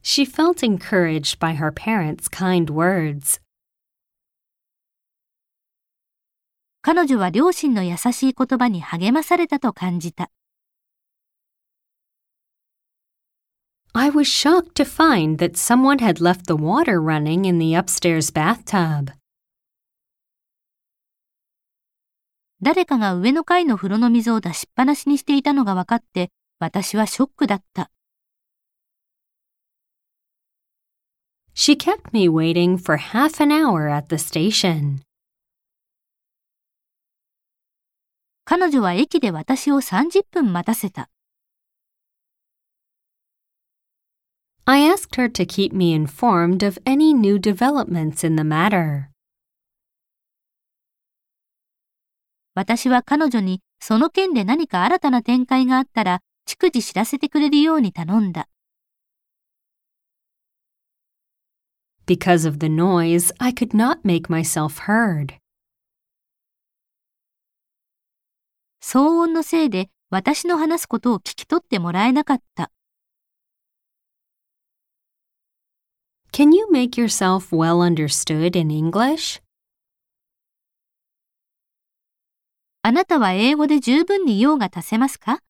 She felt encouraged by her parents' kind words. 彼女は両親の優しい言葉に励まされたと感じた。 I was shocked to find that someone had left the water running in the upstairs bathtub. 誰かが上の階の風呂の水を出しっぱなしにしていたのが分かって、私はショックだった。 She kept me waiting for half an hour at the station. 彼女は駅で私を30分待たせた。 I asked her to keep me informed of any new developments in the matter. 私は彼女にその件で何か新たな展開があったら逐次知らせてくれるように頼んだ。 Because of the noise, I could not make myself heard. 騒音のせいで私の話すことを聞き取ってもらえなかった。 Can you make yourself well understood in English? あなたは英語で十分に用が足せますか？